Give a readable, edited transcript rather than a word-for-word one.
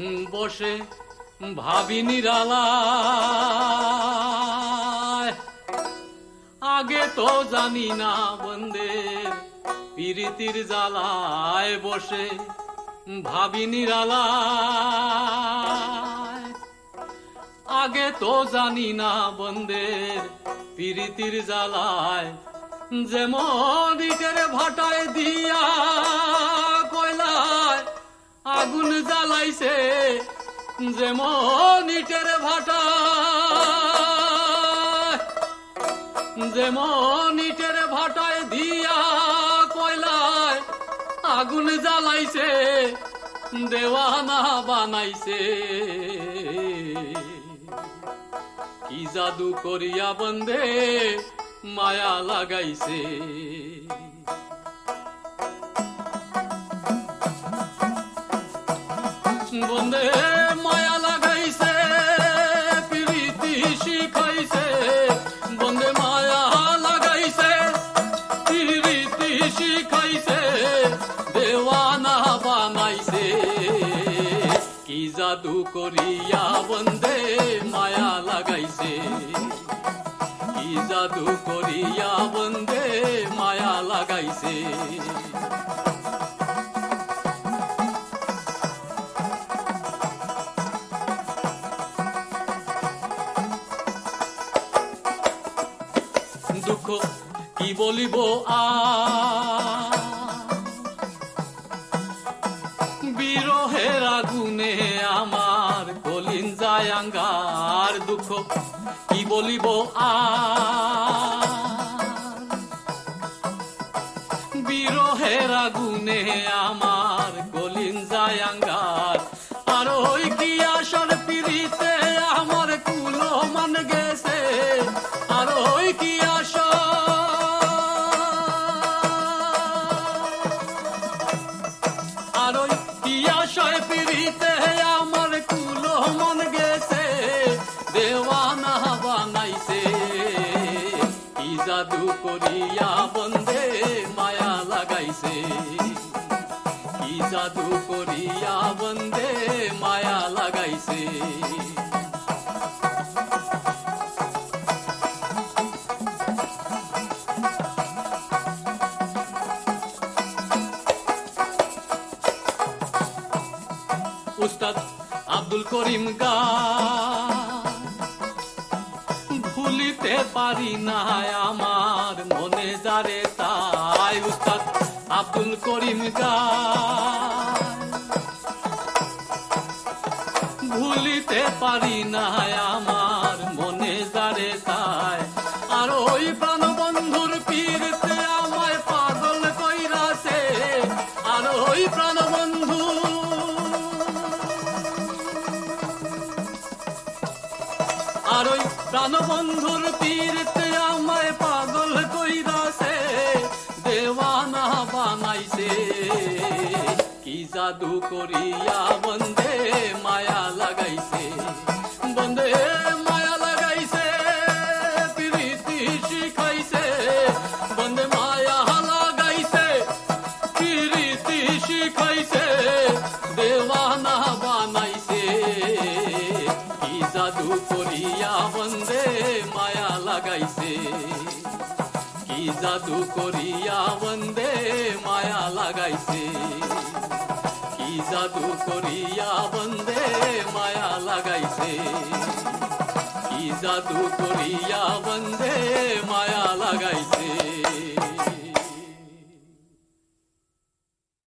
বসে ভাবি নিরালায়, আগে তো জানি না বন্দের প্রীতির জ্বালায়। বসে ভাবি নিরালায়, আগে তো জানি না বন্দের প্রীতির জ্বালায়। যেমন ইটের ভাটায় দিয়া কয়লায় আগুন জ্বালাইছে, যেমন ইটের ভাটায়, যেমন ইটের ভাটায় দিয়া কয়লায় আগুন জ্বালাইছে, দেওয়ানা বানাইছে। কি জাদু করিয়া বন্দে মায়া লাগাইছে। বন্দে মায়া লাগাইছে, প্রীতি শিখাইছে। বন্দে মায়া লাগাইছে, প্রীতি শিখাইছে, দেওয়ানা বানাইছে। কি জাদু করিয়া বন্দে মায়া লাগাইছে, কি জাদু করিয়া বন্দে মায়া লাগাইছে। দুঃখ কি বলিব বিরহের আগুনে আমার কলিন যায় আঙ্গার। দুঃখ কি বলিব বিরহের আগুনে আমার কলিন যায় আঙ্গার। আর ওই কি আশার পিড়িতে আমার কুলো মান গেছে, আর ওই কি আশা, আর ওই কি আশায় পিড়িতে আমার কুলো মন গেছে, দেওয়ানা বানাইছে। কি জাদু করিয়া বন্দে মায়া লাগাইছে, কি জাদু করিয়া বন্দে মায়া লাগাইছে। উস্তাদ আব্দুল করিম গান ভুলিতে পারি না আমার মনে যারে তাই। উস্তাদ আব্দুল করিম গান ভুলিতে পারি না আমার মনে যারে তাই। আর ওই প্রাণবন্ধুর পীড়িতে আমায় পাগল কইরাছে, আর ওই প্রাণবন্ধু, আর ওই প্রাণবন্ধুর পীড়িতে আমায় পাগল কইরাছে, দেওয়ানা বানাইছে। কি জাদু করিয়া বন্দে মায়া লাগাইছে, বন্দে মায়া লাগাইছে, প্রীতি শিখাইছে। বন্দে মায়া লাগাইছে, প্রীতি শিখাইছে, দেওয়ানা বানাইছে। কি জাদু করিয়া বন্দে মায়া লাগাইছে, কি জাদু করিয়া বন্দে মায়া লাগাইছে, কি জাদু করিয়া বন্দে মায়া লাগাইছে, কি জাদু করিয়া বন্দে মায়া লাগাইছে।